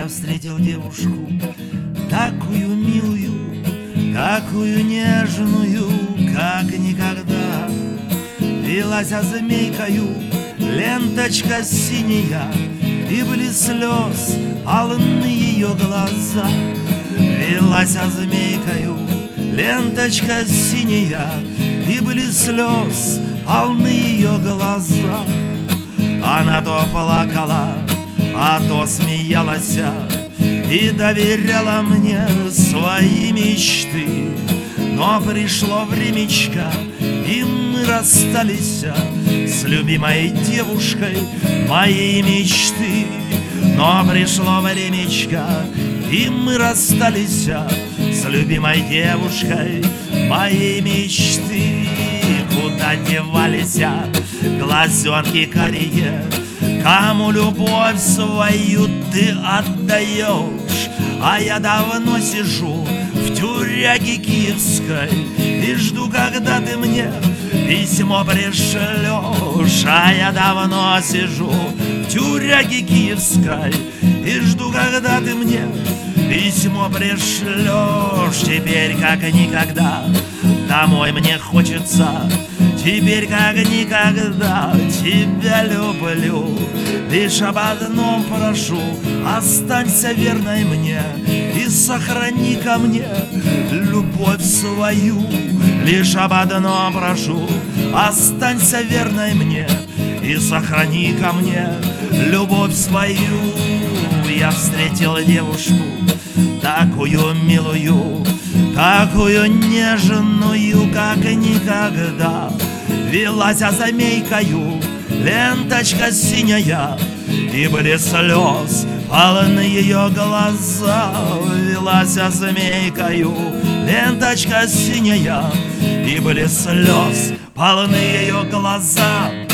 Я встретил девушку, такую милую, такую нежную, как никогда. Вилась змейкою ленточка синяя, и были слез полны ее глаза. Вилась змейкою ленточка синяя, и были слез полны ее глаза. Она то плакала, а то смеялась и доверяла мне свои мечты. Но пришло времечко, и мы расстались с любимой девушкой моей мечты. Но пришло времечко, и мы расстались с любимой девушкой моей мечты. Куда девались глазенки карие? Кому любовь свою ты отдаешь? А я давно сижу в тюряге киевской и жду, когда ты мне письмо пришлешь. А я давно сижу в тюряге киевской и жду, когда ты мне письмо пришлешь. Теперь как никогда домой мне хочется, теперь как никогда тебя люблю. Лишь об одном прошу, останься верной мне и сохрани ко мне любовь свою. Лишь об одном прошу, останься верной мне и сохрани ко мне любовь свою. Я встретил девушку, такую милую, такую нежную, как никогда. Вилась змейкою ленточка синяя, и были слез полны ее глаза. Вилась змейкою ленточка синяя, и были слез полны ее глаза.